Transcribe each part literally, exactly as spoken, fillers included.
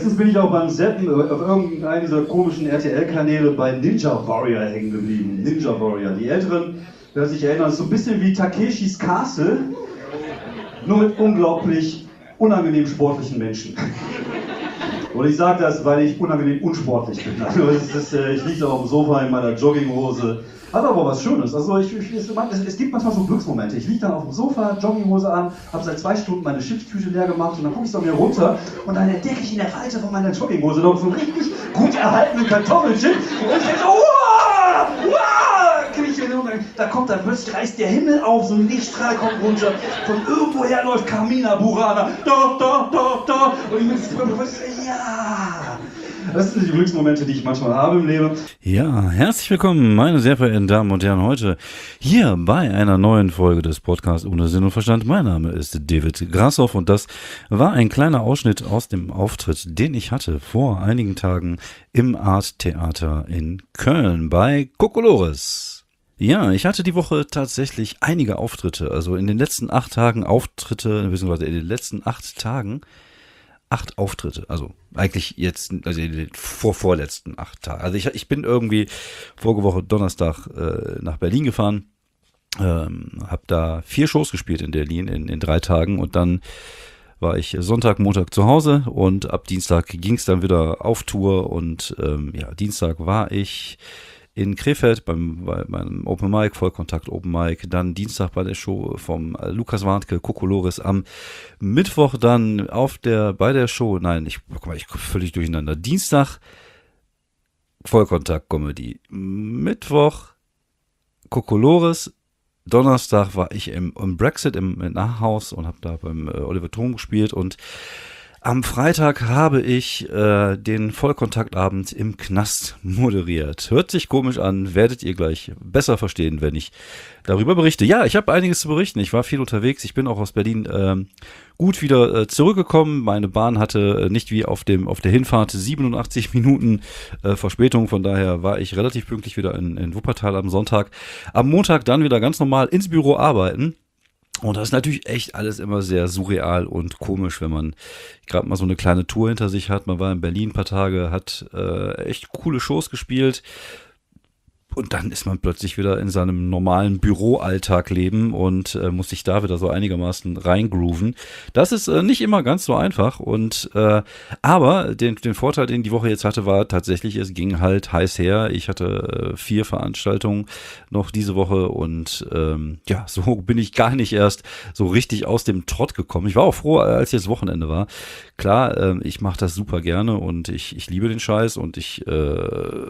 letztens bin ich auch beim Zappen auf irgendeinem dieser komischen R T L-Kanäle bei Ninja Warrior hängen geblieben. Ninja Warrior. Die Älteren werden sich erinnern, ist so ein bisschen wie Takeshis Castle, nur mit unglaublich unangenehm sportlichen Menschen. Und ich sage das, weil ich unangenehm unsportlich bin. Also es ist, äh, ich liege auf dem Sofa in meiner Jogginghose. Hat aber was Schönes. Also ich, ich, es, es gibt manchmal so Glücksmomente. Ich liege dann auf dem Sofa, Jogginghose an, habe seit zwei Stunden meine Chipstüte leer gemacht und dann gucke ich so mir runter und dann entdecke ich in der Falte von meiner Jogginghose noch so einen richtig gut erhaltenen Kartoffelchip. Und ich denke so, uah, uah, krieg ich den, da kommt dann plötzlich, reißt der Himmel auf, so ein Lichtstrahl kommt runter, von irgendwoher läuft Carmina Burana, da, da, da, da. Und ich bin so, ja. Das sind die Glücksmomente, die ich manchmal habe im Leben. Ja, herzlich willkommen, meine sehr verehrten Damen und Herren, heute hier bei einer neuen Folge des Podcasts ohne Sinn und Verstand. Mein Name ist David Grashoff und das war ein kleiner Ausschnitt aus dem Auftritt, den ich hatte vor einigen Tagen im Art Theater in Köln bei Kokolores. Ja, ich hatte die Woche tatsächlich einige Auftritte, also in den letzten acht Tagen Auftritte, beziehungsweise in den letzten acht Tagen acht Auftritte, also eigentlich jetzt, also in den vor vorletzten acht Tagen. Also ich, ich bin irgendwie vorige Woche Donnerstag äh, nach Berlin gefahren, ähm, habe da vier Shows gespielt in Berlin in, in drei Tagen und dann war ich Sonntag, Montag zu Hause und ab Dienstag ging es dann wieder auf Tour und ähm, ja, Dienstag war ich in Krefeld beim, bei meinem Open Mic, Vollkontakt Open Mic, dann Dienstag bei der Show vom Lukas Warnke, Kokolores, am Mittwoch dann auf der, bei der Show, nein, ich, guck mal, ich komme völlig durcheinander, Dienstag Vollkontakt Comedy, Mittwoch Kokolores, Donnerstag war ich im, im Brexit im, im Nachhaus und habe da beim äh, Oliver Thom gespielt und am Freitag habe ich äh, den Vollkontaktabend im Knast moderiert. Hört sich komisch an, werdet ihr gleich besser verstehen, wenn ich darüber berichte. Ja, ich habe einiges zu berichten. Ich war viel unterwegs. Ich bin auch aus Berlin ähm, gut wieder äh, zurückgekommen. Meine Bahn hatte äh, nicht wie auf dem auf der Hinfahrt siebenundachtzig Minuten äh, Verspätung. Von daher war ich relativ pünktlich wieder in, in Wuppertal am Sonntag. Am Montag dann wieder ganz normal ins Büro arbeiten. Und das ist natürlich echt alles immer sehr surreal und komisch, wenn man gerade mal so eine kleine Tour hinter sich hat. Man war in Berlin ein paar Tage, hat äh, echt coole Shows gespielt. Und dann ist man plötzlich wieder in seinem normalen Büroalltag leben und äh, muss sich da wieder so einigermaßen reingrooven. Das ist äh, nicht immer ganz so einfach. Und äh, aber den, den Vorteil, den die Woche jetzt hatte, war tatsächlich, es ging halt heiß her. Ich hatte äh, vier Veranstaltungen noch diese Woche und ähm, ja, so bin ich gar nicht erst so richtig aus dem Trott gekommen. Ich war auch froh, als jetzt Wochenende war. Klar, äh, ich mache das super gerne und ich, ich liebe den Scheiß und ich äh,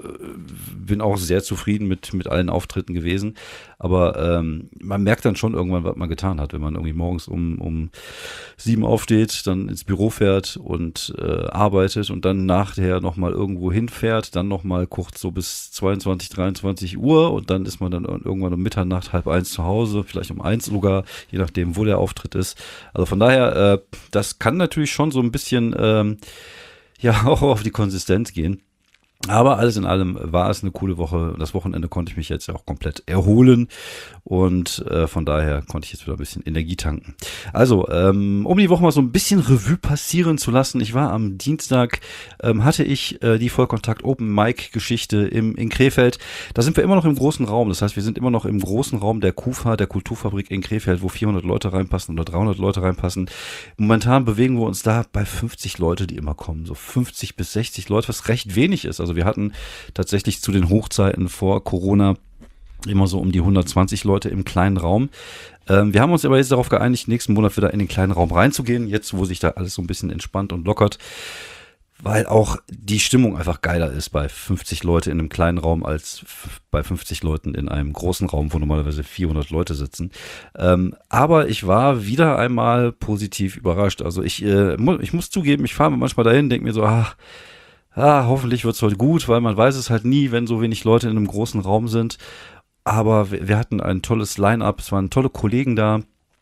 bin auch sehr zufrieden mit mit allen Auftritten gewesen, aber ähm, man merkt dann schon irgendwann, was man getan hat, wenn man irgendwie morgens um um sieben aufsteht, dann ins Büro fährt und äh, arbeitet und dann nachher nochmal irgendwo hinfährt, dann nochmal kurz so bis zweiundzwanzig, dreiundzwanzig Uhr und dann ist man dann irgendwann um Mitternacht, halb eins zu Hause, vielleicht um eins sogar, je nachdem, wo der Auftritt ist. Also von daher, äh, das kann natürlich schon so ein bisschen ähm, ja auch auf die Konsistenz gehen. Aber alles in allem war es eine coole Woche. Das Wochenende konnte ich mich jetzt auch komplett erholen und äh, von daher konnte ich jetzt wieder ein bisschen Energie tanken. Also, ähm, um die Woche mal so ein bisschen Revue passieren zu lassen. Ich war am Dienstag, ähm, hatte ich äh, die Vollkontakt Open Mic Geschichte im in Krefeld. Da sind wir immer noch im großen Raum. Das heißt, wir sind immer noch im großen Raum der KUFA, der Kulturfabrik in Krefeld, wo vierhundert Leute reinpassen oder dreihundert Leute reinpassen. Momentan bewegen wir uns da bei fünfzig Leute, die immer kommen. So fünfzig bis sechzig Leute, was recht wenig ist. Also wir hatten tatsächlich zu den Hochzeiten vor Corona immer so um die hundertzwanzig Leute im kleinen Raum. Ähm, wir haben uns aber jetzt darauf geeinigt, nächsten Monat wieder in den kleinen Raum reinzugehen, jetzt wo sich da alles so ein bisschen entspannt und lockert, weil auch die Stimmung einfach geiler ist bei fünfzig Leute in einem kleinen Raum als f- bei fünfzig Leuten in einem großen Raum, wo normalerweise vierhundert Leute sitzen. Ähm, aber ich war wieder einmal positiv überrascht. Also ich, äh, mu- ich muss zugeben, ich fahre manchmal dahin, denke mir so, ach, Ah, hoffentlich wird's heute gut, weil man weiß es halt nie, wenn so wenig Leute in einem großen Raum sind. Aber wir, wir hatten ein tolles Line-Up, es waren tolle Kollegen da,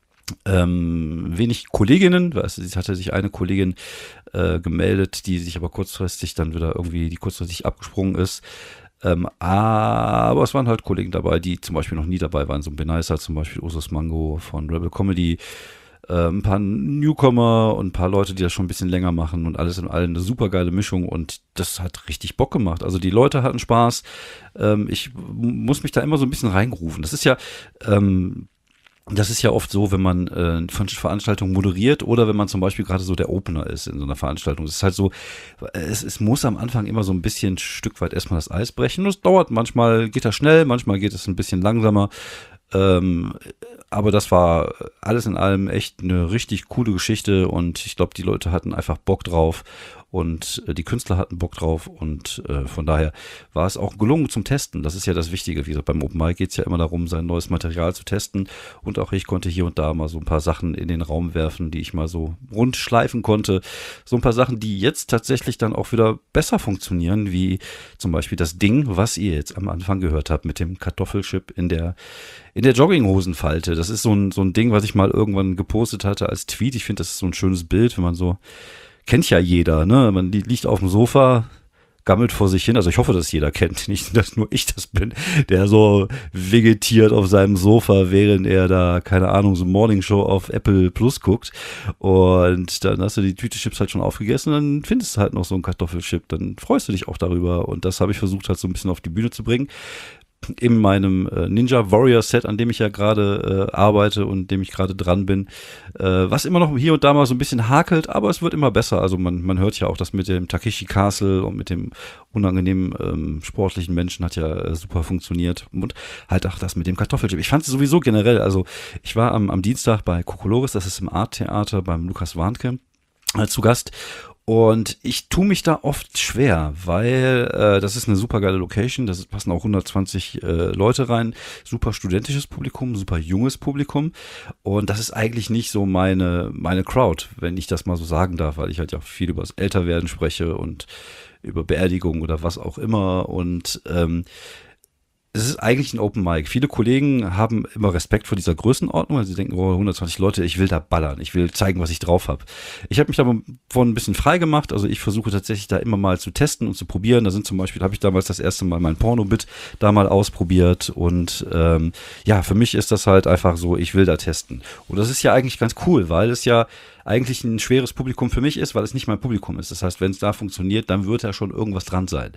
ähm, wenig Kolleginnen, weißt du, es hatte sich eine Kollegin äh, gemeldet, die sich aber kurzfristig dann wieder irgendwie, die kurzfristig abgesprungen ist. Ähm, aber es waren halt Kollegen dabei, die zum Beispiel noch nie dabei waren, so ein Benaisa zum Beispiel, Usus Mango von Rebel Comedy, äh, ein paar Newcomer und ein paar Leute, die das schon ein bisschen länger machen und alles in allem eine super geile Mischung und das hat richtig Bock gemacht. Also die Leute hatten Spaß. Ähm, ich muss mich da immer so ein bisschen reingerufen. Das ist ja, ähm, das ist ja oft so, wenn man äh, Veranstaltungen moderiert oder wenn man zum Beispiel gerade so der Opener ist in so einer Veranstaltung. Es ist halt so, es, es muss am Anfang immer so ein bisschen ein Stück weit erstmal das Eis brechen. Und es dauert, manchmal geht das schnell, manchmal geht es ein bisschen langsamer. Ähm, aber das war alles in allem echt eine richtig coole Geschichte und ich glaube, die Leute hatten einfach Bock drauf und äh, die Künstler hatten Bock drauf und äh, von daher war es auch gelungen zum Testen. Das ist ja das Wichtige. Wie gesagt, beim Open Mic geht es ja immer darum, sein neues Material zu testen und auch ich konnte hier und da mal so ein paar Sachen in den Raum werfen, die ich mal so rund schleifen konnte. So ein paar Sachen, die jetzt tatsächlich dann auch wieder besser funktionieren, wie zum Beispiel das Ding, was ihr jetzt am Anfang gehört habt mit dem Kartoffelchip in der in der Jogginghosenfalte. Das ist so ein, so ein Ding, was ich mal irgendwann gepostet hatte als Tweet. Ich finde, das ist so ein schönes Bild, wenn man so, kennt ja jeder, ne? Man li- liegt auf dem Sofa, gammelt vor sich hin. Also ich hoffe, dass jeder kennt, nicht, dass nur ich das bin, der so vegetiert auf seinem Sofa, während er da, keine Ahnung, so Morning Show auf Apple Plus guckt. Und dann hast du die Tüte Chips halt schon aufgegessen, dann findest du halt noch so einen Kartoffelchip, dann freust du dich auch darüber. Und das habe ich versucht halt so ein bisschen auf die Bühne zu bringen. In meinem äh, Ninja Warrior Set, an dem ich ja gerade äh, arbeite und dem ich gerade dran bin, äh, was immer noch hier und da mal so ein bisschen hakelt, aber es wird immer besser. Also man, man hört ja auch, das mit dem Takeshi Castle und mit dem unangenehmen ähm, sportlichen Menschen hat ja äh, super funktioniert und halt auch das mit dem Kartoffelchip. Ich fand es sowieso generell, also ich war am, am Dienstag bei Kokolores, das ist im Art Theater beim Lukas Warnke, äh, zu Gast. Und ich tue mich da oft schwer, weil äh, das ist eine super geile Location, da passen auch hundertzwanzig äh, Leute rein, super studentisches Publikum, super junges Publikum und das ist eigentlich nicht so meine meine Crowd, wenn ich das mal so sagen darf, weil ich halt ja viel über das Älterwerden spreche und über Beerdigung oder was auch immer und ähm, es ist eigentlich ein Open Mic. Viele Kollegen haben immer Respekt vor dieser Größenordnung, weil sie denken, oh, hundertzwanzig Leute, ich will da ballern, ich will zeigen, was ich drauf habe. Ich habe mich davon ein bisschen frei gemacht, also ich versuche tatsächlich da immer mal zu testen und zu probieren. Da sind zum Beispiel, habe ich damals das erste Mal mein Porno-Bit da mal ausprobiert und ähm, ja, für mich ist das halt einfach so, ich will da testen. Und das ist ja eigentlich ganz cool, weil es ja eigentlich ein schweres Publikum für mich ist, weil es nicht mein Publikum ist. Das heißt, wenn es da funktioniert, dann wird da schon irgendwas dran sein.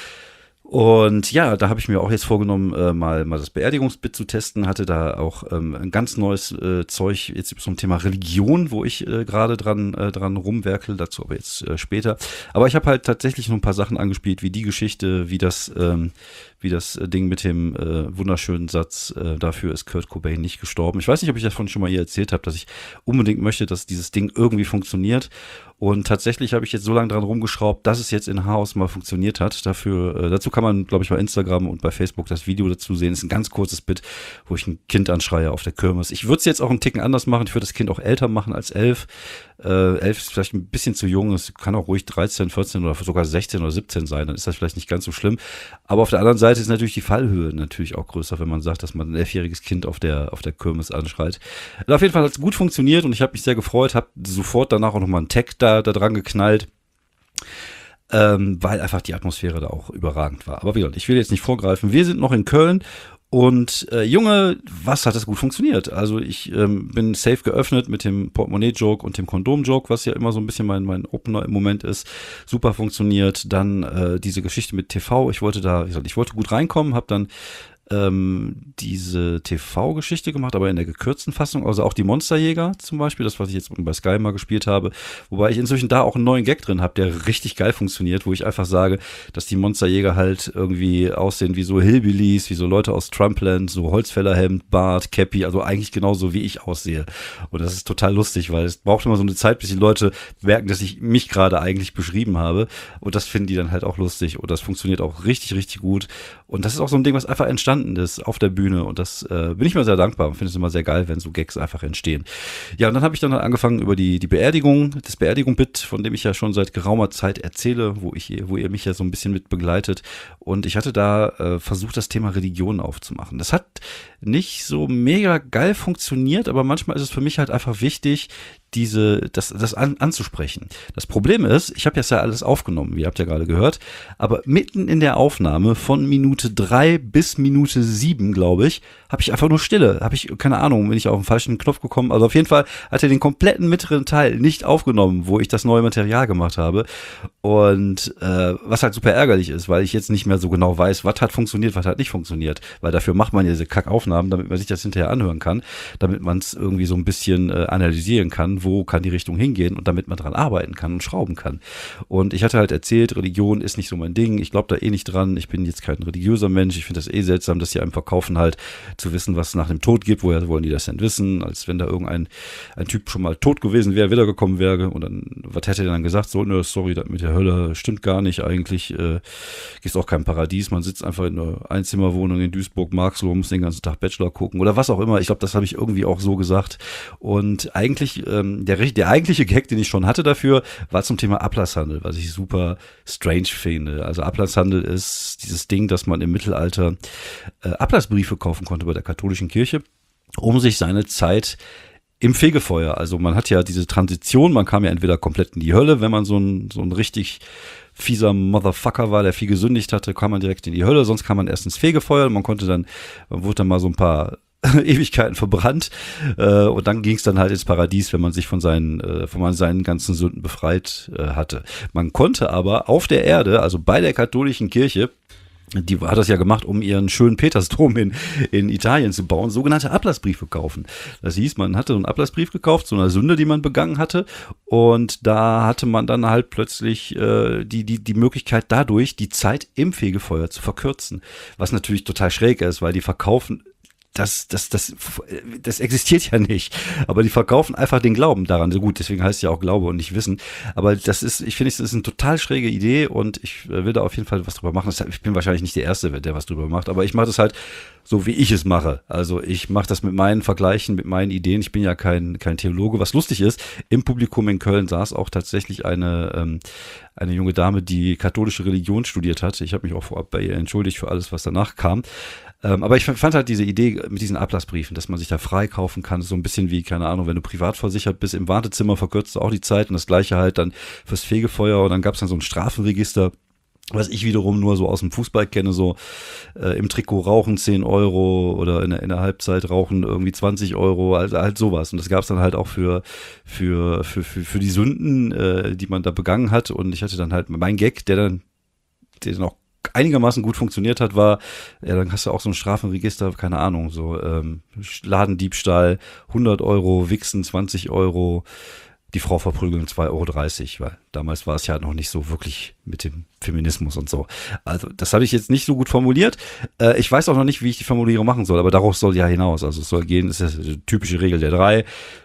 Und ja, da habe ich mir auch jetzt vorgenommen, äh, mal mal das Beerdigungsbit zu testen. Hatte da auch ähm, ein ganz neues äh, Zeug jetzt zum Thema Religion, wo ich äh, gerade dran äh, dran rumwerkel. Dazu aber jetzt äh, später. Aber ich habe halt tatsächlich noch ein paar Sachen angespielt, wie die Geschichte, wie das ähm, wie das Ding mit dem äh, wunderschönen Satz, äh, dafür ist Kurt Cobain nicht gestorben. Ich weiß nicht, ob ich davon schon mal hier erzählt habe, dass ich unbedingt möchte, dass dieses Ding irgendwie funktioniert. Und tatsächlich habe ich jetzt so lange dran rumgeschraubt, dass es jetzt in Haus mal funktioniert hat. Dafür, äh, dazu kann man, glaube ich, bei Instagram und bei Facebook das Video dazu sehen. Das ist ein ganz kurzes Bit, wo ich ein Kind anschreie auf der Kirmes. Ich würde es jetzt auch einen Ticken anders machen. Ich würde das Kind auch älter machen als elf. Äh, elf ist vielleicht ein bisschen zu jung. Es kann auch ruhig dreizehn, vierzehn oder sogar sechzehn oder siebzehn sein. Dann ist das vielleicht nicht ganz so schlimm. Aber auf der anderen Seite ist natürlich die Fallhöhe natürlich auch größer, wenn man sagt, dass man ein elfjähriges Kind auf der auf der Kirmes anschreit. Und auf jeden Fall hat es gut funktioniert und ich habe mich sehr gefreut, habe sofort danach auch nochmal einen Tag da, da dran geknallt, ähm, weil einfach die Atmosphäre da auch überragend war. Aber wie gesagt, ich will jetzt nicht vorgreifen. Wir sind noch in Köln und äh, Junge, was hat das gut funktioniert? Also ich ähm, bin safe geöffnet mit dem Portemonnaie-Joke und dem Kondom-Joke, was ja immer so ein bisschen mein mein Opener im Moment ist. Super funktioniert. Dann äh, diese Geschichte mit T V. Ich wollte da, wie gesagt, ich wollte gut reinkommen, habe dann ähm, diese T V-Geschichte gemacht, aber in der gekürzten Fassung, also auch die Monsterjäger zum Beispiel, das, was ich jetzt bei Sky mal gespielt habe, wobei ich inzwischen da auch einen neuen Gag drin habe, der richtig geil funktioniert, wo ich einfach sage, dass die Monsterjäger halt irgendwie aussehen wie so Hillbillies, wie so Leute aus Trumpland, so Holzfällerhemd, Bart, Cappy, also eigentlich genauso wie ich aussehe. Und das ist total lustig, weil es braucht immer so eine Zeit, bis die Leute merken, dass ich mich gerade eigentlich beschrieben habe. Und das finden die dann halt auch lustig. Und das funktioniert auch richtig, richtig gut. Und das ist auch so ein Ding, was einfach entstanden ist auf der Bühne und das äh, bin ich mir sehr dankbar und finde es immer sehr geil, wenn so Gags einfach entstehen. Ja, und dann habe ich dann angefangen über die die Beerdigung, das Beerdigung-Bit, von dem ich ja schon seit geraumer Zeit erzähle, wo ich wo ihr mich ja so ein bisschen mit begleitet und ich hatte da äh, versucht, das Thema Religion aufzumachen. Das hat nicht so mega geil funktioniert, aber manchmal ist es für mich halt einfach wichtig, diese, das, das an, anzusprechen. Das Problem ist, ich habe jetzt ja alles aufgenommen, wie habt ihr gerade gehört, aber mitten in der Aufnahme von Minute drei bis Minute sieben, glaube ich, habe ich einfach nur Stille. Habe ich, keine Ahnung, bin ich auf den falschen Knopf gekommen. Also auf jeden Fall hat er den kompletten mittleren Teil nicht aufgenommen, wo ich das neue Material gemacht habe. Und äh, was halt super ärgerlich ist, weil ich jetzt nicht mehr so genau weiß, was hat funktioniert, was hat nicht funktioniert. Weil dafür macht man ja diese Kackaufnahmen, damit man sich das hinterher anhören kann, damit man es irgendwie so ein bisschen äh, analysieren kann, wo kann die Richtung hingehen und damit man dran arbeiten kann und schrauben kann. Und ich hatte halt erzählt, Religion ist nicht so mein Ding, ich glaube da eh nicht dran, ich bin jetzt kein religiöser Mensch, ich finde das eh seltsam, dass die einem verkaufen halt zu wissen, was es nach dem Tod gibt, woher wollen die das denn wissen, als wenn da irgendein ein Typ schon mal tot gewesen wäre, wiedergekommen wäre und dann, was hätte er dann gesagt, so, ne, sorry, das mit der Hölle stimmt gar nicht, eigentlich äh, gibt es auch kein Paradies, man sitzt einfach in einer Einzimmerwohnung in Duisburg-Marxloh, muss den ganzen Tag Bachelor gucken oder was auch immer, ich glaube, das habe ich irgendwie auch so gesagt und eigentlich, ähm, der, der eigentliche Gag, den ich schon hatte dafür, war zum Thema Ablasshandel, was ich super strange finde, also Ablasshandel ist dieses Ding, dass man im Mittelalter äh, Ablassbriefe kaufen konnte bei der katholischen Kirche, um sich seine Zeit im Fegefeuer, also man hat ja diese Transition, man kam ja entweder komplett in die Hölle, wenn man so ein, so ein richtig fieser Motherfucker war, der viel gesündigt hatte, kam man direkt in die Hölle, sonst kam man erst ins Fegefeuer, man konnte dann, man wurde dann mal so ein paar Ewigkeiten verbrannt äh, und dann ging es dann halt ins Paradies, wenn man sich von seinen äh, von seinen ganzen Sünden befreit äh, hatte. Man konnte aber auf der Erde, also bei der katholischen Kirche, die hat das ja gemacht, um ihren schönen Petersdom in, in Italien zu bauen, sogenannte Ablassbriefe kaufen. Das hieß, man hatte so einen Ablassbrief gekauft, so eine Sünde, die man begangen hatte. Und da hatte man dann halt plötzlich äh, die, die, die Möglichkeit dadurch, die Zeit im Fegefeuer zu verkürzen. Was natürlich total schräg ist, weil die verkaufen Das, das, das, das existiert ja nicht. Aber die verkaufen einfach den Glauben daran. So gut, deswegen heißt es ja auch Glaube und nicht Wissen. Aber das ist, ich finde, das ist eine total schräge Idee und ich will da auf jeden Fall was drüber machen. Ich bin wahrscheinlich nicht der Erste, der was drüber macht, aber ich mache das halt so, wie ich es mache. Also ich mache das mit meinen Vergleichen, mit meinen Ideen. Ich bin ja kein, kein Theologe. Was lustig ist, im Publikum in Köln saß auch tatsächlich eine, ähm, eine junge Dame, die katholische Religion studiert hat. Ich habe mich auch vorab bei ihr entschuldigt für alles, was danach kam. Ähm, aber ich fand halt diese Idee mit diesen Ablassbriefen, dass man sich da freikaufen kann, so ein bisschen wie, keine Ahnung, wenn du privat versichert bist, im Wartezimmer verkürzt du auch die Zeit und das Gleiche halt dann fürs Fegefeuer und dann gab es dann so ein Strafenregister, was ich wiederum nur so aus dem Fußball kenne, so äh, im Trikot rauchen zehn Euro oder in der, in der Halbzeit rauchen irgendwie zwanzig Euro, also halt sowas. Und das gab es dann halt auch für, für, für, für, für die Sünden, äh, die man da begangen hat. Und ich hatte dann halt mein Gag, der dann, der dann auch einigermaßen gut funktioniert hat, war, ja, dann hast du auch so ein Strafenregister, keine Ahnung, so ähm, Ladendiebstahl, hundert Euro, Wichsen zwanzig Euro, die Frau verprügeln zwei Euro dreißig, weil damals war es ja noch nicht so wirklich mit dem Feminismus und so. Also das habe ich jetzt nicht so gut formuliert. Äh, ich weiß auch noch nicht, wie ich die Formulierung machen soll, aber darauf soll ja hinaus. Also es soll gehen, das ist die typische Regel der drei.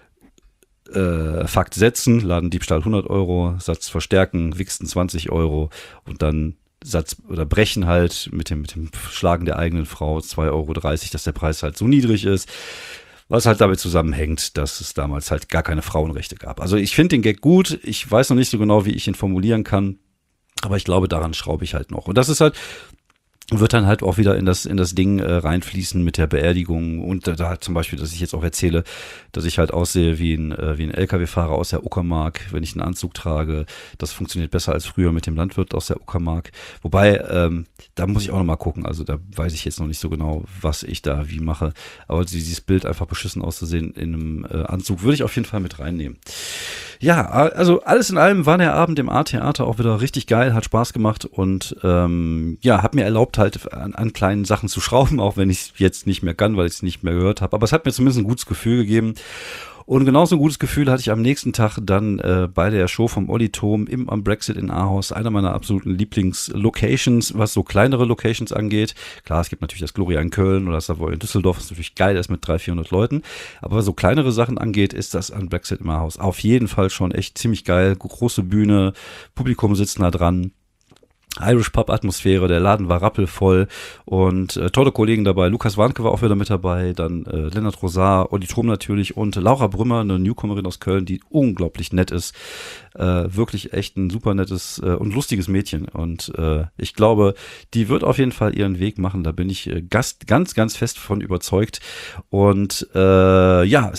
Äh, Fakt setzen, Ladendiebstahl hundert Euro, Satz verstärken, Wichsen zwanzig Euro und dann Satz oder brechen halt mit dem, mit dem Schlagen der eigenen Frau zwei Euro dreißig, dass der Preis halt so niedrig ist. Was halt damit zusammenhängt, dass es damals halt gar keine Frauenrechte gab. Also ich finde den Gag gut. Ich weiß noch nicht so genau, wie ich ihn formulieren kann. Aber ich glaube, daran schraube ich halt noch. Und das ist halt, wird dann halt auch wieder in das in das Ding äh, reinfließen mit der Beerdigung und da, da zum Beispiel, dass ich jetzt auch erzähle, dass ich halt aussehe wie ein äh, wie ein L K W-Fahrer aus der Uckermark, wenn ich einen Anzug trage. Das funktioniert besser als früher mit dem Landwirt aus der Uckermark. Wobei, ähm, da muss ich auch noch mal gucken. Also da weiß ich jetzt noch nicht so genau, was ich da wie mache. Aber dieses Bild einfach beschissen auszusehen in einem äh, Anzug würde ich auf jeden Fall mit reinnehmen. Ja, also alles in allem war der Abend im A-Theater auch wieder richtig geil, hat Spaß gemacht und ähm, ja, hat mir erlaubt halt an, an kleinen Sachen zu schrauben, auch wenn ich es jetzt nicht mehr kann, weil ich es nicht mehr gehört habe. Aber es hat mir zumindest ein gutes Gefühl gegeben. Und genauso ein gutes Gefühl hatte ich am nächsten Tag dann äh, bei der Show vom Olli Thom im am Brexit in Ahaus, einer meiner absoluten Lieblingslocations, was so kleinere Locations angeht. Klar, es gibt natürlich das Gloria in Köln oder das Savoy in Düsseldorf, was natürlich geil ist mit dreihundert, vierhundert Leuten. Aber was so kleinere Sachen angeht, ist das am Brexit im Ahaus auf jeden Fall schon echt ziemlich geil. Große Bühne, Publikum sitzt nah dran. Irish Pub Atmosphäre, der Laden war rappelvoll und äh, tolle Kollegen dabei. Lukas Warnke war auch wieder mit dabei, dann äh, Lennart Rosar, Olli Thom natürlich und Laura Brümmer, eine Newcomerin aus Köln, die unglaublich nett ist. Äh, wirklich echt ein super nettes äh, und lustiges Mädchen und äh, ich glaube, die wird auf jeden Fall ihren Weg machen, da bin ich äh, Gast, ganz, ganz fest von überzeugt und äh, ja, es war ein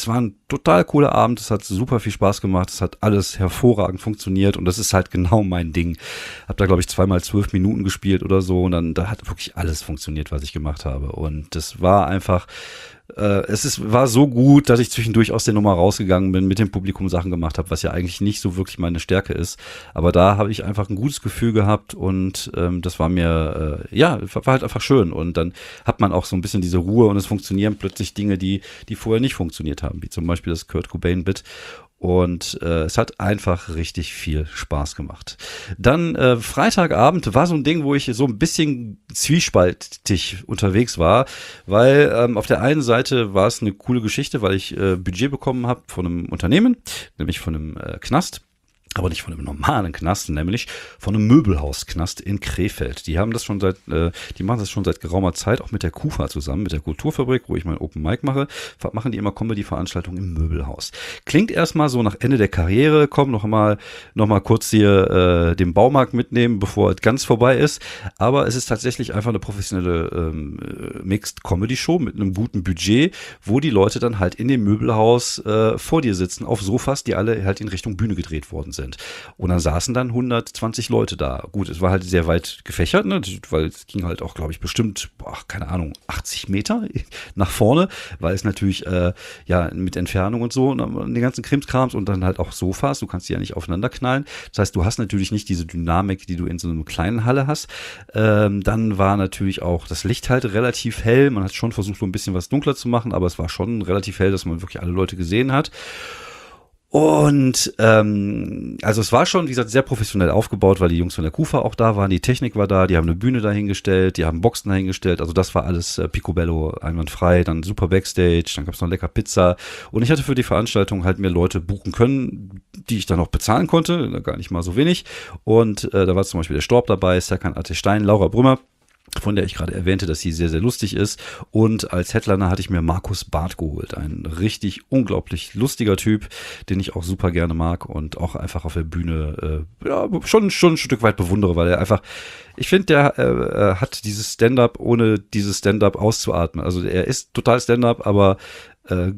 total cooler Abend, es hat super viel Spaß gemacht, es hat alles hervorragend funktioniert und das ist halt genau mein Ding. Hab da, glaube ich, zweimal zwölf Minuten gespielt oder so und dann da hat wirklich alles funktioniert, was ich gemacht habe. Und das war einfach, äh, es ist, war so gut, dass ich zwischendurch aus der Nummer rausgegangen bin, mit dem Publikum Sachen gemacht habe, was ja eigentlich nicht so wirklich meine Stärke ist. Aber da habe ich einfach ein gutes Gefühl gehabt und ähm, das war mir, äh, ja, war halt einfach schön. Und dann hat man auch so ein bisschen diese Ruhe und es funktionieren plötzlich Dinge, die, die vorher nicht funktioniert haben, wie zum Beispiel das Kurt Cobain-Bit. Und äh, es hat einfach richtig viel Spaß gemacht. Dann äh, Freitagabend war so ein Ding, wo ich so ein bisschen zwiespaltig unterwegs war, weil ähm, auf der einen Seite war es eine coole Geschichte, weil ich äh, Budget bekommen habe von einem Unternehmen, nämlich von einem äh, Knast. Aber nicht von einem normalen Knast, nämlich von einem Möbelhausknast in Krefeld. Die haben das schon seit, äh, die machen das schon seit geraumer Zeit, auch mit der KUFA zusammen, mit der Kulturfabrik, wo ich mein Open Mic mache, machen die immer Comedy-Veranstaltungen im Möbelhaus. Klingt erstmal so nach Ende der Karriere, komm, noch mal, noch mal kurz hier äh, den Baumarkt mitnehmen, bevor es ganz vorbei ist. Aber es ist tatsächlich einfach eine professionelle ähm, Mixed-Comedy-Show mit einem guten Budget, wo die Leute dann halt in dem Möbelhaus äh, vor dir sitzen, auf Sofas, die alle halt in Richtung Bühne gedreht worden sind. Und dann saßen dann hundertzwanzig Leute da. Gut, es war halt sehr weit gefächert, ne, weil es ging halt auch, glaube ich, bestimmt, boah, keine Ahnung, achtzig Meter nach vorne, weil es natürlich, äh, ja, mit Entfernung und so und den ganzen Krimskrams und dann halt auch Sofas, du kannst die ja nicht aufeinander knallen. Das heißt, du hast natürlich nicht diese Dynamik, die du in so einer kleinen Halle hast. Ähm, dann war natürlich auch das Licht halt relativ hell. Man hat schon versucht, so ein bisschen was dunkler zu machen, aber es war schon relativ hell, dass man wirklich alle Leute gesehen hat. Und ähm, also es war schon, wie gesagt, sehr professionell aufgebaut, weil die Jungs von der KUFA auch da waren, die Technik war da, die haben eine Bühne dahingestellt, die haben Boxen dahingestellt, also das war alles äh, picobello, einwandfrei, dann super Backstage, dann gab's noch lecker Pizza und ich hatte für die Veranstaltung halt mir Leute buchen können, die ich dann auch bezahlen konnte, gar nicht mal so wenig und äh, da war zum Beispiel der Storb dabei, Serkan Ateşstein, Laura Brümmer, von der ich gerade erwähnte, dass sie sehr, sehr lustig ist. Und als Headliner hatte ich mir Markus Barth geholt. Ein richtig unglaublich lustiger Typ, den ich auch super gerne mag und auch einfach auf der Bühne äh, ja, schon, schon ein Stück weit bewundere, weil er einfach, ich finde, der äh, hat dieses Stand-up, ohne dieses Stand-up auszuatmen. Also er ist total Stand-up, aber äh,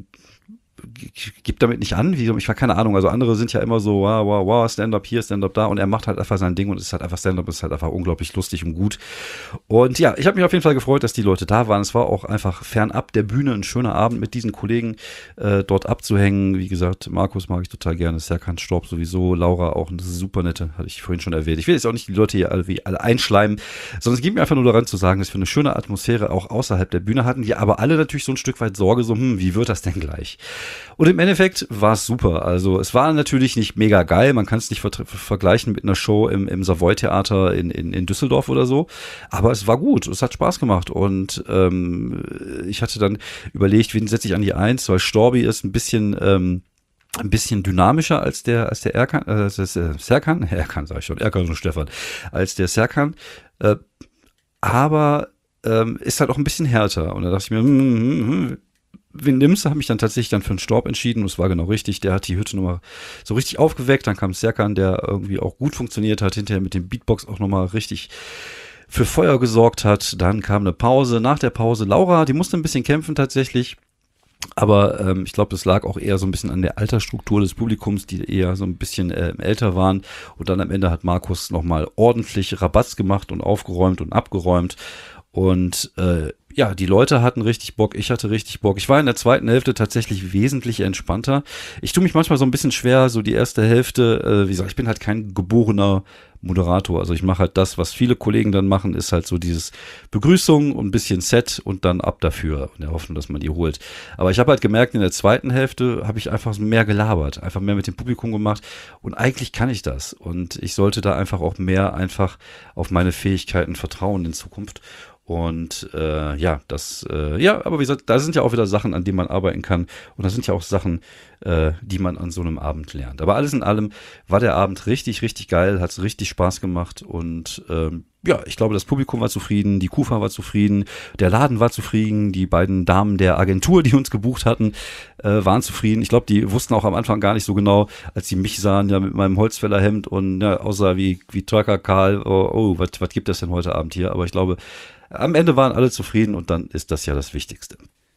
gibt damit nicht an, wie, ich war keine Ahnung, also andere sind ja immer so, wow, wow, wow, Stand-up hier, Stand-up da und er macht halt einfach sein Ding und es ist halt einfach Stand-up, ist halt einfach unglaublich lustig und gut und ja, ich habe mich auf jeden Fall gefreut, dass die Leute da waren, es war auch einfach fernab der Bühne ein schöner Abend mit diesen Kollegen äh, dort abzuhängen, wie gesagt, Markus mag ich total gerne, Serkan Storb sowieso, Laura auch eine super nette, hatte ich vorhin schon erwähnt, ich will jetzt auch nicht die Leute hier alle, wie alle einschleimen, sondern es geht mir einfach nur daran zu sagen, dass wir eine schöne Atmosphäre auch außerhalb der Bühne hatten, die aber alle natürlich so ein Stück weit Sorge, so, hm, wie wird das denn gleich? Und im Endeffekt war es super. Also es war natürlich nicht mega geil. Man kann es nicht ver- vergleichen mit einer Show im, im Savoy-Theater in, in, in Düsseldorf oder so. Aber es war gut. Es hat Spaß gemacht. Und ähm, ich hatte dann überlegt, wen setze ich an die Eins, weil Storbi ist ein bisschen... Ähm, ein bisschen dynamischer als der als der Erkan, äh, das ist, äh, Serkan, Erkan sag ich schon, Erkan und Stefan, als der Serkan. Äh, aber ähm, ist halt auch ein bisschen härter. Und da dachte ich mir, hm, hm, hm, wen nimmst du? Habe mich dann tatsächlich dann für einen Storb entschieden und es war genau richtig. Der hat die Hütte nochmal so richtig aufgeweckt. Dann kam Serkan, der irgendwie auch gut funktioniert hat, hinterher mit dem Beatbox auch nochmal richtig für Feuer gesorgt hat. Dann kam eine Pause. Nach der Pause Laura, die musste ein bisschen kämpfen tatsächlich. Aber ähm, ich glaube, das lag auch eher so ein bisschen an der Altersstruktur des Publikums, die eher so ein bisschen äh, älter waren. Und dann am Ende hat Markus nochmal ordentlich Rabatz gemacht und aufgeräumt und abgeräumt. Und äh, ja, die Leute hatten richtig Bock, ich hatte richtig Bock. Ich war in der zweiten Hälfte tatsächlich wesentlich entspannter. Ich tue mich manchmal so ein bisschen schwer, so die erste Hälfte, äh, wie gesagt, ich bin halt kein geborener Moderator. Also ich mache halt das, was viele Kollegen dann machen, ist halt so dieses Begrüßung und ein bisschen Set und dann ab dafür in der Hoffnung, dass man die holt. Aber ich habe halt gemerkt, in der zweiten Hälfte habe ich einfach mehr gelabert, einfach mehr mit dem Publikum gemacht und eigentlich kann ich das und ich sollte da einfach auch mehr einfach auf meine Fähigkeiten vertrauen in Zukunft. Und äh, ja, das, äh, ja, aber wie gesagt, da sind ja auch wieder Sachen, an denen man arbeiten kann. Und da sind ja auch Sachen, äh, die man an so einem Abend lernt. Aber alles in allem war der Abend richtig, richtig geil, hat richtig Spaß gemacht. Und ähm, ja, ich glaube, das Publikum war zufrieden, die KUFA war zufrieden, der Laden war zufrieden, die beiden Damen der Agentur, die uns gebucht hatten, äh, waren zufrieden. Ich glaube, die wussten auch am Anfang gar nicht so genau, als sie mich sahen, ja, mit meinem Holzfällerhemd und ja, außer wie, wie Trucker Karl, oh, oh was, was gibt es denn heute Abend hier? Aber ich glaube, am Ende waren alle zufrieden und dann ist das ja das Wichtigste.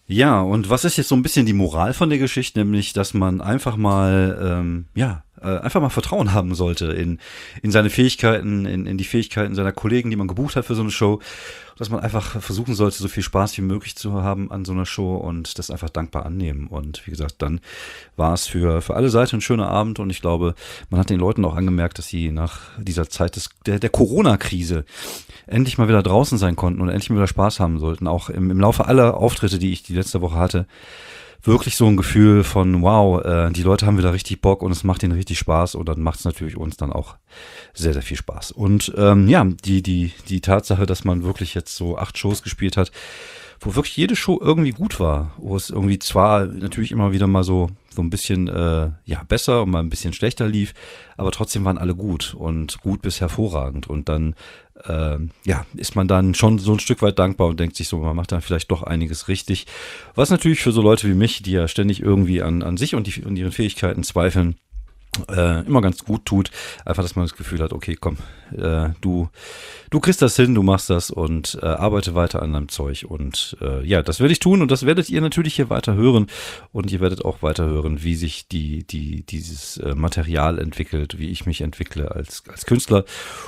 Ja, und was ist jetzt so ein bisschen die Moral von der Geschichte, nämlich, dass man einfach mal, ähm, ja, äh, einfach mal Vertrauen haben sollte in, in seine Fähigkeiten, in, in die Fähigkeiten seiner Kollegen, die man gebucht hat für so eine Show, dass man einfach versuchen sollte, so viel Spaß wie möglich zu haben an so einer Show und das einfach dankbar annehmen. Und wie gesagt, dann war es für, für alle Seiten ein schöner Abend und ich glaube, man hat den Leuten auch angemerkt, dass sie nach dieser Zeit des, der, der Corona-Krise endlich mal wieder draußen sein konnten und endlich mal wieder Spaß haben sollten. Auch im, im Laufe aller Auftritte, die ich die letzte Woche hatte, wirklich so ein Gefühl von, wow, äh, die Leute haben wieder richtig Bock und es macht ihnen richtig Spaß und dann macht es natürlich uns dann auch sehr, sehr viel Spaß. Und ähm, ja, die, die, die Tatsache, dass man wirklich jetzt so acht Shows gespielt hat, wo wirklich jede Show irgendwie gut war, wo es irgendwie zwar natürlich immer wieder mal so so ein bisschen äh, ja besser und mal ein bisschen schlechter lief, aber trotzdem waren alle gut und gut bis hervorragend und dann äh, ja ist man dann schon so ein Stück weit dankbar und denkt sich so, man macht dann vielleicht doch einiges richtig, was natürlich für so Leute wie mich, die ja ständig irgendwie an an sich und die und ihren Fähigkeiten zweifeln, äh, immer ganz gut tut, einfach, dass man das Gefühl hat, okay, komm, äh, du du kriegst das hin, du machst das und äh, arbeite weiter an deinem Zeug und äh, ja, das werde ich tun und das werdet ihr natürlich hier weiter hören und ihr werdet auch weiter hören, wie sich die die dieses äh, Material entwickelt, wie ich mich entwickle als als Künstler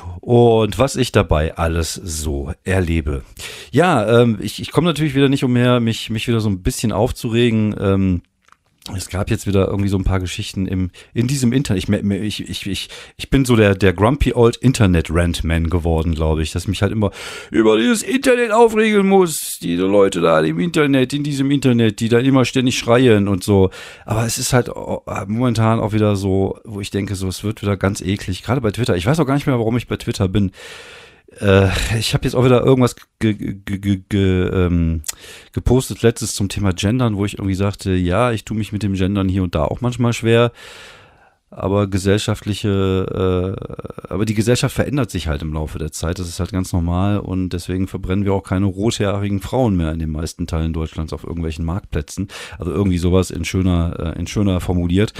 und was ich dabei alles so erlebe. Ja, ähm, ich ich komme natürlich wieder nicht umher, mich mich wieder so ein bisschen aufzuregen. Ähm, Es gab jetzt wieder irgendwie so ein paar Geschichten im in diesem Internet. Ich, ich, ich, ich, ich bin so der, der grumpy old Internet-Rant-Man geworden, glaube ich, dass mich halt immer über dieses Internet aufregen muss. Diese Leute da im Internet, in diesem Internet, die da immer ständig schreien und so. Aber es ist halt momentan auch wieder so, wo ich denke, so es wird wieder ganz eklig. Gerade bei Twitter. Ich weiß auch gar nicht mehr, warum ich bei Twitter bin. Äh, ich habe jetzt auch wieder irgendwas ge, ge, ge, ge, ähm, gepostet letztes zum Thema Gendern, wo ich irgendwie sagte, ja, ich tue mich mit dem Gendern hier und da auch manchmal schwer, aber gesellschaftliche, äh, aber die Gesellschaft verändert sich halt im Laufe der Zeit, das ist halt ganz normal und deswegen verbrennen wir auch keine rothaarigen Frauen mehr in den meisten Teilen Deutschlands auf irgendwelchen Marktplätzen, also irgendwie sowas in schöner, äh, in schöner formuliert.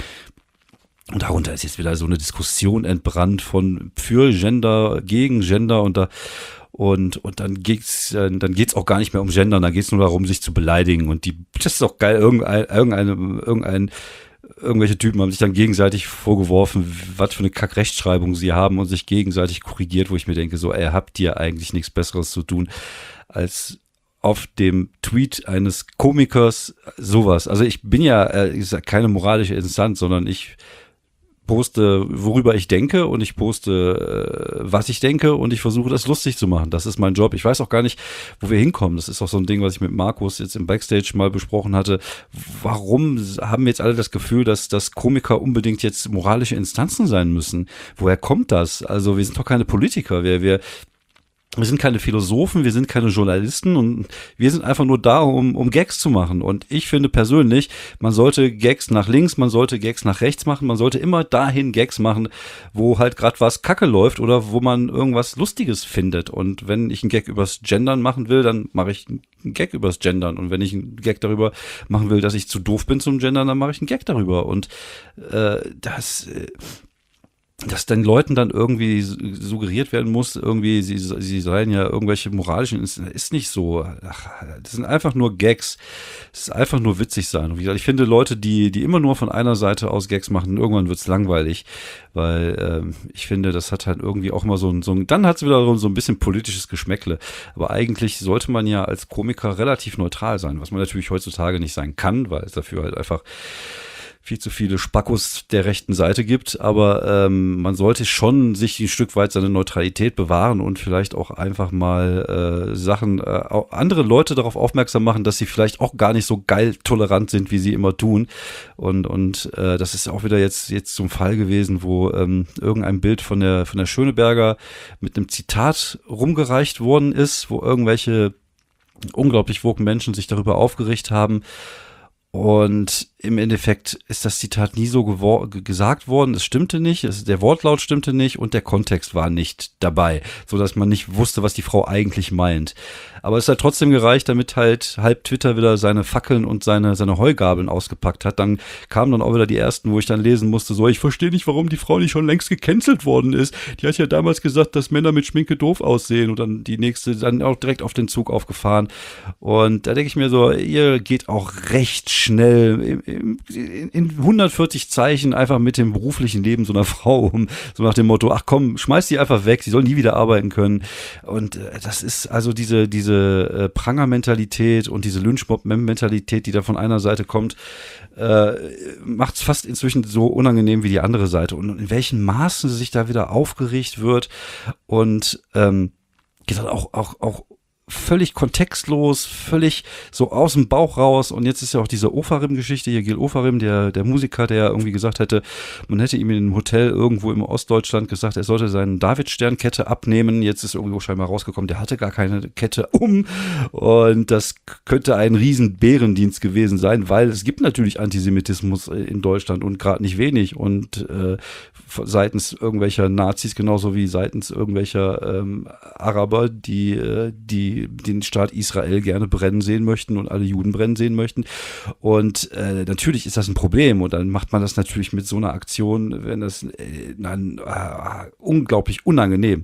Und darunter ist jetzt wieder so eine Diskussion entbrannt von für Gender, gegen Gender und da und und dann geht's dann geht's auch gar nicht mehr um Gender, dann geht's nur darum, sich zu beleidigen und die das ist doch geil, irgendein irgendeine irgendein irgendwelche Typen haben sich dann gegenseitig vorgeworfen, was für eine Kack-Rechtschreibung sie haben und sich gegenseitig korrigiert, wo ich mir denke, so, ey, habt ihr eigentlich nichts Besseres zu tun, als auf dem Tweet eines Komikers sowas. Also ich bin ja äh, keine moralische Instanz, sondern ich poste, worüber ich denke und ich poste, äh, was ich denke und ich versuche, das lustig zu machen. Das ist mein Job. Ich weiß auch gar nicht, wo wir hinkommen. Das ist auch so ein Ding, was ich mit Markus jetzt im Backstage mal besprochen hatte. Warum haben jetzt alle das Gefühl, dass, dass Komiker unbedingt jetzt moralische Instanzen sein müssen? Woher kommt das? Also wir sind doch keine Politiker. Wir, wir Wir sind keine Philosophen, wir sind keine Journalisten und wir sind einfach nur da, um, um Gags zu machen. Und ich finde persönlich, man sollte Gags nach links, man sollte Gags nach rechts machen, man sollte immer dahin Gags machen, wo halt gerade was Kacke läuft oder wo man irgendwas Lustiges findet. Und wenn ich einen Gag übers Gendern machen will, dann mache ich einen Gag übers Gendern. Und wenn ich einen Gag darüber machen will, dass ich zu doof bin zum Gendern, dann mache ich einen Gag darüber. Und äh, das... Äh, dass den Leuten dann irgendwie suggeriert werden muss, irgendwie, sie, sie seien ja irgendwelche moralischen, ist nicht so. Ach, das sind einfach nur Gags. Es ist einfach nur witzig sein. Und wie gesagt, ich finde Leute, die, die immer nur von einer Seite aus Gags machen, irgendwann wird's langweilig, weil ähm, ich finde, das hat halt irgendwie auch mal so ein, so ein dann hat's wieder so ein bisschen politisches Geschmäckle. Aber eigentlich sollte man ja als Komiker relativ neutral sein, was man natürlich heutzutage nicht sein kann, weil es dafür halt einfach viel zu viele Spackos der rechten Seite gibt, aber ähm, man sollte schon sich ein Stück weit seine Neutralität bewahren und vielleicht auch einfach mal äh, Sachen, äh, auch andere Leute darauf aufmerksam machen, dass sie vielleicht auch gar nicht so geil tolerant sind, wie sie immer tun. Und und äh, das ist auch wieder jetzt jetzt zum Fall gewesen, wo ähm, irgendein Bild von der von der Schöneberger mit einem Zitat rumgereicht worden ist, wo irgendwelche unglaublich woken Menschen sich darüber aufgeregt haben. Und im Endeffekt ist das Zitat nie so gewor- g- gesagt worden. Es stimmte nicht, es, der Wortlaut stimmte nicht und der Kontext war nicht dabei, so dass man nicht wusste, was die Frau eigentlich meint. Aber es hat trotzdem gereicht, damit halt halb Twitter wieder seine Fackeln und seine, seine Heugabeln ausgepackt hat. Dann kamen dann auch wieder die ersten, wo ich dann lesen musste, so, ich verstehe nicht, warum die Frau nicht schon längst gecancelt worden ist. Die hat ja damals gesagt, dass Männer mit Schminke doof aussehen und dann die nächste dann auch direkt auf den Zug aufgefahren. Und da denke ich mir so, ihr geht auch recht schnell in, in, in hundertvierzig Zeichen einfach mit dem beruflichen Leben so einer Frau um, so nach dem Motto, ach komm, schmeiß die einfach weg, sie soll nie wieder arbeiten können. Und äh, das ist also diese, diese äh, Pranger-Mentalität und diese Lynchmob-Mentalität, die da von einer Seite kommt, äh, macht es fast inzwischen so unangenehm wie die andere Seite. Und in welchen Maßen sich da wieder aufgeregt wird und ähm, geht auch, auch, auch völlig kontextlos, völlig so aus dem Bauch raus. Und jetzt ist ja auch diese Ofarim-Geschichte hier, Gil Ofarim, der, der Musiker, der irgendwie gesagt hätte, man hätte ihm in einem Hotel irgendwo im Ostdeutschland gesagt, er sollte seine Davidstern-Kette abnehmen. Jetzt ist irgendwo scheinbar rausgekommen, der hatte gar keine Kette um. Und das könnte ein riesen Bärendienst gewesen sein, weil es gibt natürlich Antisemitismus in Deutschland und gerade nicht wenig. Und äh, seitens irgendwelcher Nazis genauso wie seitens irgendwelcher ähm, Araber, die, äh, die den Staat Israel gerne brennen sehen möchten und alle Juden brennen sehen möchten. Und äh, natürlich ist das ein Problem und dann macht man das natürlich mit so einer Aktion, wenn das äh, dann äh, unglaublich unangenehm.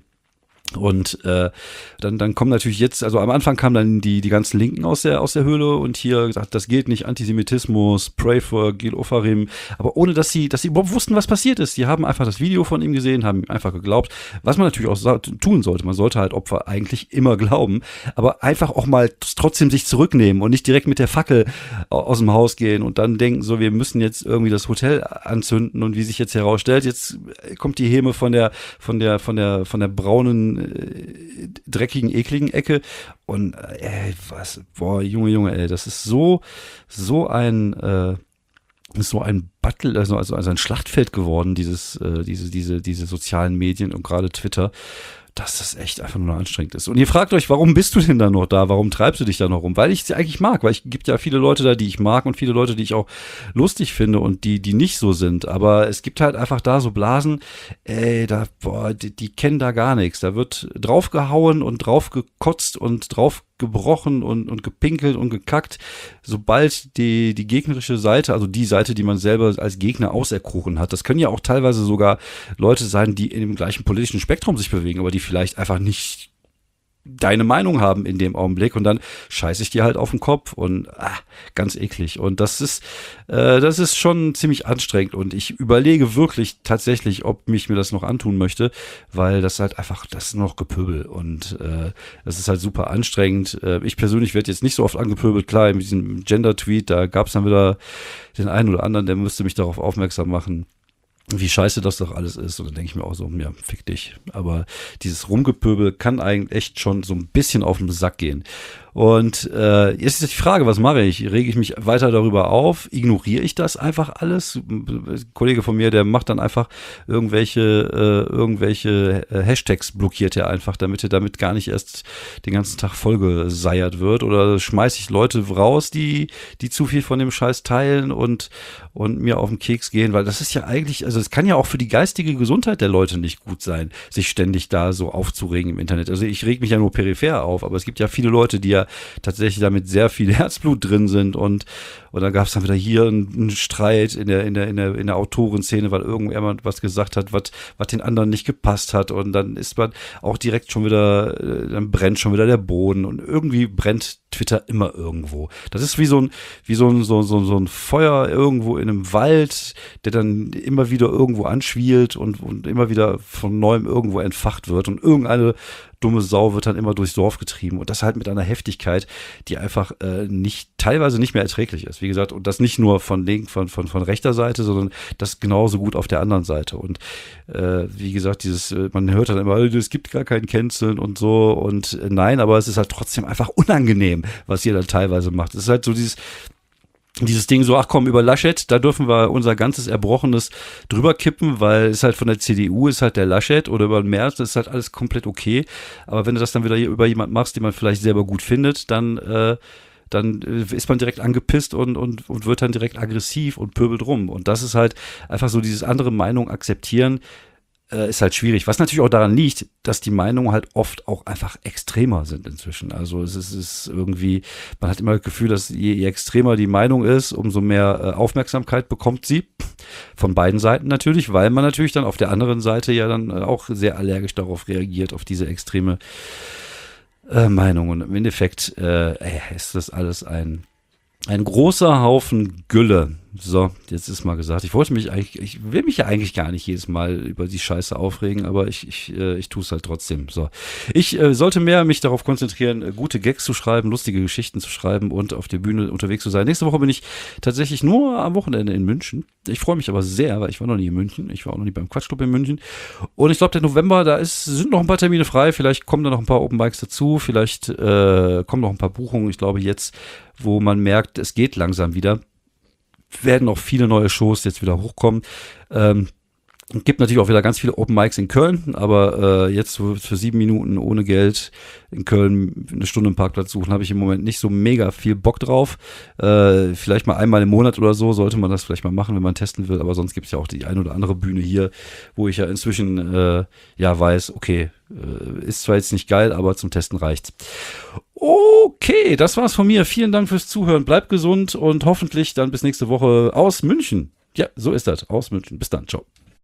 Und äh, dann dann kommen natürlich jetzt, also am Anfang kamen dann die die ganzen Linken aus der aus der Höhle und hier gesagt, das geht nicht, Antisemitismus, pray for Gil Ofarim, aber ohne dass sie dass sie überhaupt wussten, was passiert ist. Die haben einfach das Video von ihm gesehen, haben ihm einfach geglaubt, was man natürlich auch sa- tun sollte. Man sollte halt Opfer eigentlich immer glauben, aber einfach auch mal trotzdem sich zurücknehmen und nicht direkt mit der Fackel aus dem Haus gehen und dann denken, so, wir müssen jetzt irgendwie das Hotel anzünden und wie sich jetzt herausstellt, jetzt kommt die Häme von der von der von der von der braunen dreckigen, ekligen Ecke und ey, was, boah, Junge, Junge, ey, das ist so, so ein, äh, so ein Battle, also, also, also ein Schlachtfeld geworden, dieses, äh, diese, diese, diese sozialen Medien und gerade Twitter, dass das echt einfach nur anstrengend ist. Und ihr fragt euch, warum bist du denn da noch da? Warum treibst du dich da noch rum? Weil ich sie eigentlich mag, weil es gibt ja viele Leute da, die ich mag und viele Leute, die ich auch lustig finde und die, die nicht so sind. Aber es gibt halt einfach da so Blasen, ey, da, boah, die, die kennen da gar nichts. Da wird draufgehauen und draufgekotzt und drauf gebrochen und, und gepinkelt und gekackt, sobald die, die gegnerische Seite, also die Seite, die man selber als Gegner auserkoren hat, das können ja auch teilweise sogar Leute sein, die in dem gleichen politischen Spektrum sich bewegen, aber die vielleicht einfach nicht deine Meinung haben in dem Augenblick und dann scheiße ich dir halt auf den Kopf und ah, ganz eklig und das ist äh, das ist schon ziemlich anstrengend und ich überlege wirklich tatsächlich, ob mich mir das noch antun möchte, weil das halt einfach, das ist noch Gepöbel und äh, das ist halt super anstrengend. Äh, ich persönlich werde jetzt nicht so oft angepöbelt, klar, in diesem Gender-Tweet, da gab es dann wieder den einen oder anderen, der müsste mich darauf aufmerksam machen, wie scheiße das doch alles ist. Und dann denke ich mir auch so, ja, fick dich. Aber dieses Rumgepöbel kann eigentlich echt schon so ein bisschen auf den Sack gehen. Und äh, jetzt ist die Frage, was mache ich? Rege ich mich weiter darüber auf? Ignoriere ich das einfach alles? Ein Kollege von mir, der macht dann einfach irgendwelche äh, irgendwelche äh, Hashtags, blockiert er einfach, damit er damit gar nicht erst den ganzen Tag vollgeseiert wird. Oder schmeiße ich Leute raus, die die zu viel von dem Scheiß teilen und und mir auf den Keks gehen, weil das ist ja eigentlich, also es kann ja auch für die geistige Gesundheit der Leute nicht gut sein, sich ständig da so aufzuregen im Internet. Also ich reg mich ja nur peripher auf, aber es gibt ja viele Leute, die ja tatsächlich damit sehr viel Herzblut drin sind und und dann gab es dann wieder hier einen, einen Streit in der in der in der in der Autorenszene, weil irgendjemand was gesagt hat, was was den anderen nicht gepasst hat und dann ist man auch direkt schon wieder, äh, dann brennt schon wieder der Boden und irgendwie brennt Twitter immer irgendwo. Das ist wie so ein wie so ein so so so ein Feuer irgendwo in einem Wald, der dann immer wieder irgendwo anschwielt und und immer wieder von neuem irgendwo entfacht wird und irgendeine dumme Sau wird dann immer durchs Dorf getrieben und das halt mit einer Heftigkeit, die einfach äh, nicht teilweise nicht mehr erträglich ist. Wie gesagt, und das nicht nur von link, von von von rechter Seite, sondern das genauso gut auf der anderen Seite. Und äh, wie gesagt, dieses, man hört dann immer, es gibt gar kein Canceln und so und äh, nein, aber es ist halt trotzdem einfach unangenehm, was ihr dann teilweise macht. Es ist halt so dieses Dieses Ding so, ach komm, über Laschet, da dürfen wir unser ganzes Erbrochenes drüber kippen, weil es halt von der C D U ist halt der Laschet oder über den Merz, das ist halt alles komplett okay. Aber wenn du das dann wieder über jemand machst, den man vielleicht selber gut findet, dann äh, dann äh, ist man direkt angepisst und, und, und wird dann direkt aggressiv und pöbelt rum. Und das ist halt einfach so dieses andere Meinung akzeptieren, äh, ist halt schwierig. Was natürlich auch daran liegt, dass die Meinungen halt oft auch einfach extremer sind inzwischen. Also es ist, es ist irgendwie, man hat immer das Gefühl, dass je, je extremer die Meinung ist, umso mehr äh, Aufmerksamkeit bekommt sie. Von beiden Seiten natürlich, weil man natürlich dann auf der anderen Seite ja dann äh, auch sehr allergisch darauf reagiert, auf diese extreme äh, Meinung. Und im Endeffekt äh, ey, ist das alles ein Ein großer Haufen Gülle. So, jetzt ist mal gesagt. Ich wollte mich eigentlich, ich will mich ja eigentlich gar nicht jedes Mal über die Scheiße aufregen, aber ich, ich, äh, ich tue es halt trotzdem. So, ich äh, sollte mehr mich darauf konzentrieren, äh, gute Gags zu schreiben, lustige Geschichten zu schreiben und auf der Bühne unterwegs zu sein. Nächste Woche bin ich tatsächlich nur am Wochenende in München. Ich freue mich aber sehr, weil ich war noch nie in München. Ich war auch noch nie beim Quatschclub in München. Und ich glaube, der November, da ist, sind noch ein paar Termine frei. Vielleicht kommen da noch ein paar Open Mics dazu. Vielleicht äh, kommen noch ein paar Buchungen. Ich glaube jetzt, wo man merkt, es geht langsam wieder, werden auch viele neue Shows jetzt wieder hochkommen. Ähm, es gibt natürlich auch wieder ganz viele Open Mics in Köln, aber äh, jetzt so für sieben Minuten ohne Geld in Köln eine Stunde im Parkplatz suchen, habe ich im Moment nicht so mega viel Bock drauf. Äh, vielleicht mal einmal im Monat oder so sollte man das vielleicht mal machen, wenn man testen will, aber sonst gibt es ja auch die ein oder andere Bühne hier, wo ich ja inzwischen äh, ja weiß, okay, äh, ist zwar jetzt nicht geil, aber zum Testen reicht's. Okay, das war's von mir. Vielen Dank fürs Zuhören. Bleibt gesund und hoffentlich dann bis nächste Woche aus München. Ja, so ist das. Aus München. Bis dann. Ciao.